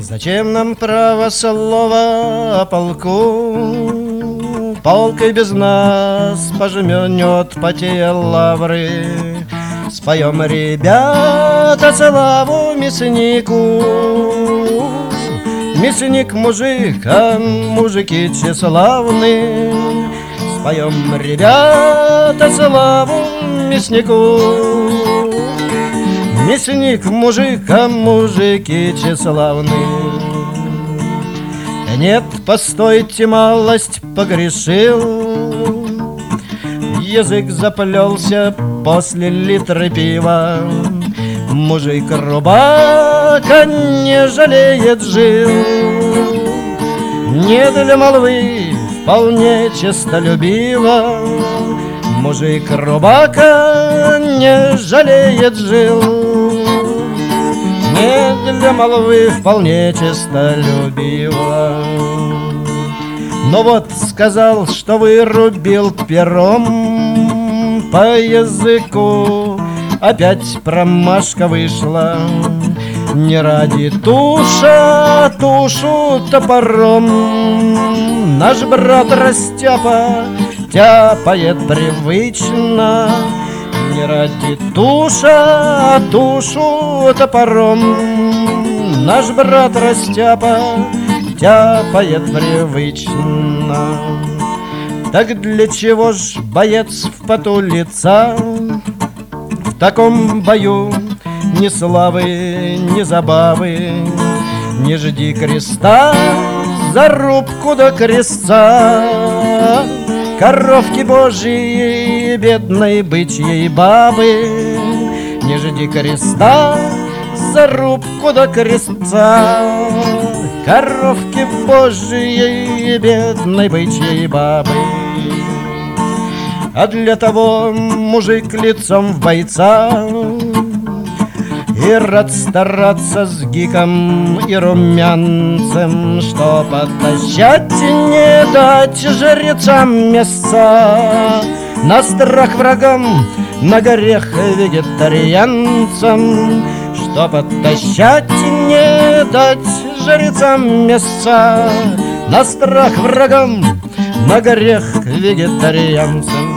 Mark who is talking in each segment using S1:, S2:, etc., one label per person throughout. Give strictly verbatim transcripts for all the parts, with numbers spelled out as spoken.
S1: Зачем нам право слова о полку? Полк и без нас пожмёнет по те лавры. Споем, ребята, славу мяснику. Мясник мужик, а мужики тщеславны. Споем, ребята, славу мяснику. Мясник мужик, а мужики тщеславны. Нет, постойте, малость погрешил. Язык заплелся после литра пива. Мужик рубака не жалеет жил. Не для молвы, вполне честолюбиво. Мужик рубака не жалеет жил. Не для молвы, вполне честолюбиво. Но вот сказал, что вырубил пером по языку. Опять промашка вышла. Не ради туша, тушу топором. Наш брат Растяпа тяпает привычно. Не ради туша, а тушу топором. Наш брат Растяпа тяпает привычно. Так для чего ж боец в поту лица? В таком бою ни славы, ни забавы. Не жди креста, зарубку до крестца. Коровки божьи, бедной бычьей бабы. Не жди креста, зарубку до крестца. Коровки божьей, бедной бычьей бабы. А для того мужик лицом в бойца и рад стараться с гиком и румянцем, что потащать не дать жрецам места. На страх врагам, на грех вегетарианцам, что потащать не дать жрецам места. На страх врагам, на грех вегетарианцам.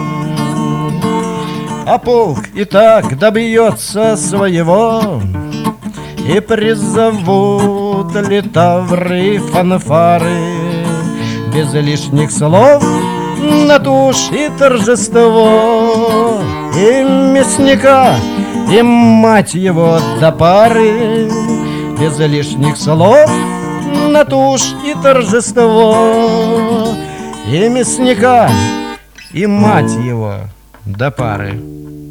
S1: А полк и так добьется своего, и призовут литавры, фанфары. Без лишних слов на тушь и торжество. И мясника, и мать его до пары. Без лишних слов на тушь и торжество. И мясника, и мать его до пары.